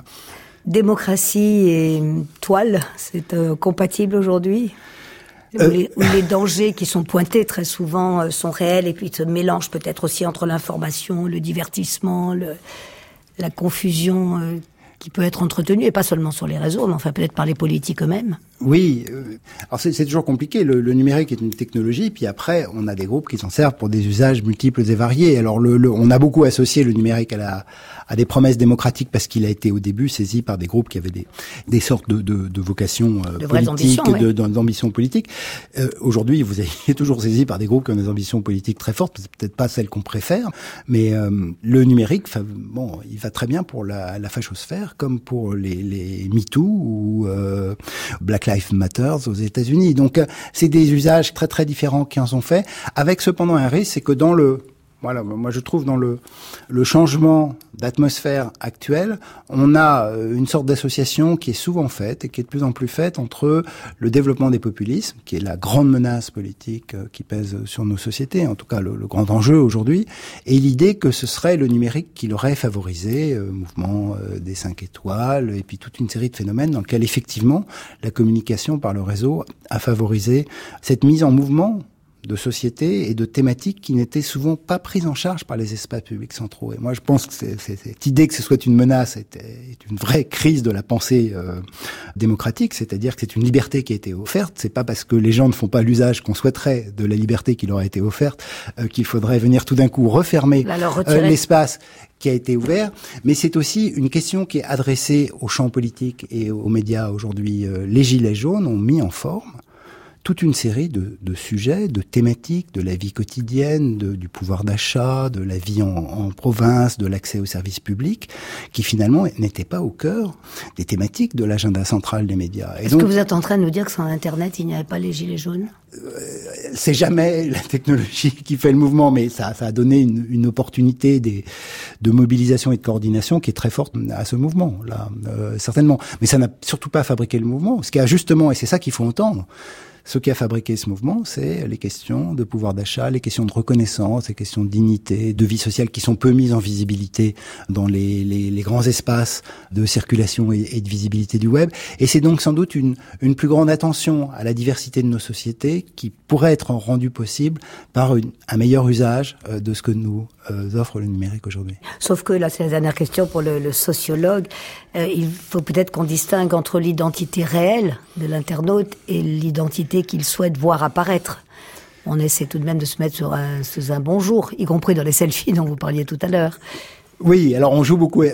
Démocratie et toile, c'est euh, compatible aujourd'hui ? Euh, où, les, où les dangers qui sont pointés très souvent euh, sont réels et puis se mélangent peut-être aussi entre l'information, le divertissement, le, la confusion euh, qui peut être entretenue, et pas seulement sur les réseaux, mais enfin peut-être par les politiques eux-mêmes. Oui, euh, alors c'est, c'est toujours compliqué. Le, le numérique est une technologie, puis après on a des groupes qui s'en servent pour des usages multiples et variés. Alors le, le, on a beaucoup associé le numérique à, la, à des promesses démocratiques parce qu'il a été au début saisi par des groupes qui avaient des, des sortes de, de, de vocations euh, de politiques, ambitions, de, ouais. d'ambitions politiques. Euh, aujourd'hui, vous êtes toujours saisi par des groupes qui ont des ambitions politiques très fortes, c'est peut-être pas celles qu'on préfère, mais euh, le numérique, bon, il va très bien pour la, la fachosphère comme pour les, les MeToo ou euh, Black Lives Matter aux États-Unis. Donc, euh, c'est des usages très très différents qui en sont faits, avec cependant un risque, c'est que dans le Voilà, moi je trouve dans le le changement d'atmosphère actuelle, on a une sorte d'association qui est souvent faite et qui est de plus en plus faite entre le développement des populismes, qui est la grande menace politique qui pèse sur nos sociétés, en tout cas le, le grand enjeu aujourd'hui, et l'idée que ce serait le numérique qui l'aurait favorisé, euh, mouvement euh, des cinq étoiles, et puis toute une série de phénomènes dans lesquels effectivement la communication par le réseau a favorisé cette mise en mouvement de sociétés et de thématiques qui n'étaient souvent pas prises en charge par les espaces publics centraux. Et moi, je pense que c'est, c'est, cette idée que ce soit une menace est, est une vraie crise de la pensée euh, démocratique, c'est-à-dire que c'est une liberté qui a été offerte. C'est pas parce que les gens ne font pas l'usage qu'on souhaiterait de la liberté qui leur a été offerte euh, qu'il faudrait venir tout d'un coup refermer euh, l'espace qui a été ouvert. Mais c'est aussi une question qui est adressée aux champs politiques et aux médias aujourd'hui. Euh, les Gilets jaunes ont mis en forme toute une série de, de sujets, de thématiques, de la vie quotidienne, de, du pouvoir d'achat, de la vie en, en province, de l'accès aux services publics, qui finalement n'étaient pas au cœur des thématiques de l'agenda central des médias. Et Est-ce donc, que vous êtes en train de nous dire que sans Internet, il n'y avait pas les Gilets jaunes ? euh, C'est jamais la technologie qui fait le mouvement, mais ça, ça a donné une, une opportunité des, de mobilisation et de coordination qui est très forte à ce mouvement, là, euh, certainement. Mais ça n'a surtout pas fabriqué le mouvement. Ce qui a justement, et c'est ça qu'il faut entendre, ce qui a fabriqué ce mouvement, c'est les questions de pouvoir d'achat, les questions de reconnaissance, les questions de dignité, de vie sociale qui sont peu mises en visibilité dans les, les, les grands espaces de circulation et, et de visibilité du web. Et c'est donc sans doute une, une plus grande attention à la diversité de nos sociétés qui pourrait être rendue possible par une, un meilleur usage de ce que nous euh, offre le numérique aujourd'hui. Sauf que là, c'est la dernière question pour le, le sociologue. Euh, il faut peut-être qu'on distingue entre l'identité réelle de l'internaute et l'identité qu'il souhaite voir apparaître. On essaie tout de même de se mettre sur un, sur un bon jour, y compris dans les selfies dont vous parliez tout à l'heure. Oui, alors on joue beaucoup.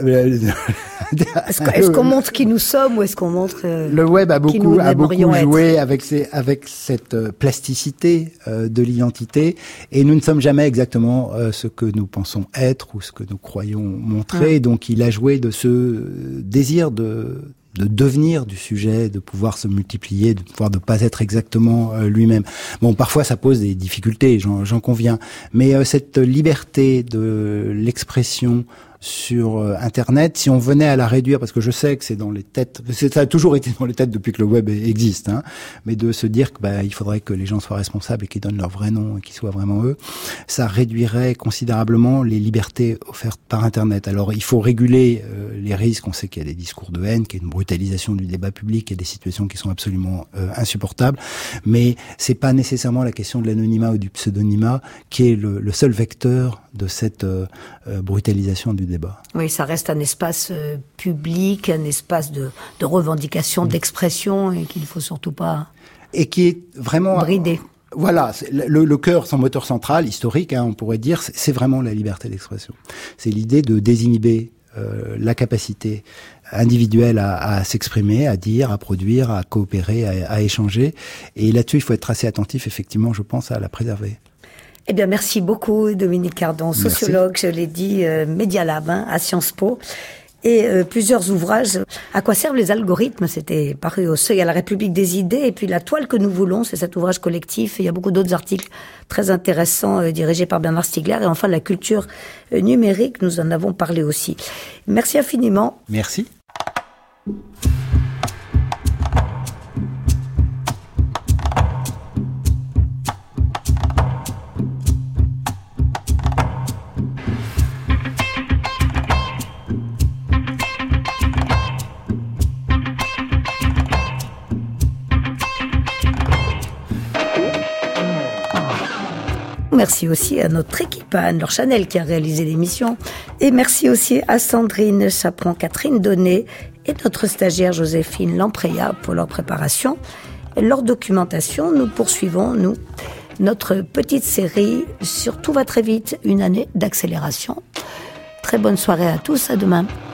Est-ce, que, est-ce qu'on montre qui nous sommes ou est-ce qu'on montre euh, le web a beaucoup a beaucoup joué être. avec ces, avec cette plasticité euh, de l'identité, et nous ne sommes jamais exactement euh, ce que nous pensons être ou ce que nous croyons montrer. Mmh. Donc il a joué de ce désir de de devenir du sujet, de pouvoir se multiplier, de pouvoir ne pas être exactement euh, lui-même. Bon, parfois ça pose des difficultés, j'en, j'en conviens, mais euh, cette liberté de l'expression sur euh, Internet, si on venait à la réduire, parce que je sais que c'est dans les têtes, ça a toujours été dans les têtes depuis que le web existe, hein, mais de se dire que bah, il faudrait que les gens soient responsables et qu'ils donnent leur vrai nom et qu'ils soient vraiment eux, ça réduirait considérablement les libertés offertes par Internet. Alors il faut réguler euh, les risques. On sait qu'il y a des discours de haine, qu'il y a une brutalisation du débat public, il y a des situations qui sont absolument euh, insupportables, mais c'est pas nécessairement la question de l'anonymat ou du pseudonymat qui est le, le seul vecteur de cette euh, euh, brutalisation du débat. Oui, ça reste un espace euh, public, un espace de, de revendication, mmh. d'expression, et qu'il ne faut surtout pas et qui est vraiment brider. Voilà, le, le cœur, son moteur central, historique, hein, on pourrait dire, c'est, c'est vraiment la liberté d'expression. C'est l'idée de désinhiber euh, la capacité individuelle à, à s'exprimer, à dire, à produire, à coopérer, à, à échanger. Et là-dessus, il faut être assez attentif, effectivement, je pense, à la préserver. Eh bien, merci beaucoup, Dominique Cardon, sociologue, merci. Je l'ai dit, euh, Media Lab, hein, à Sciences Po. Et euh, plusieurs ouvrages. À quoi servent les algorithmes? C'était paru au Seuil à la République des idées. Et puis La toile que nous voulons, c'est cet ouvrage collectif. Et il y a beaucoup d'autres articles très intéressants euh, dirigés par Bernard Stiegler. Et enfin, la culture euh, numérique, nous en avons parlé aussi. Merci infiniment. Merci. Merci aussi à notre équipe, à Anne-Laure Chanel qui a réalisé l'émission. Et merci aussi à Sandrine Chaperon, Catherine Donnet et notre stagiaire Joséphine Lampreya pour leur préparation et leur documentation. Nous poursuivons, nous, notre petite série sur Tout va très vite, une année d'accélération. Très bonne soirée à tous, à demain.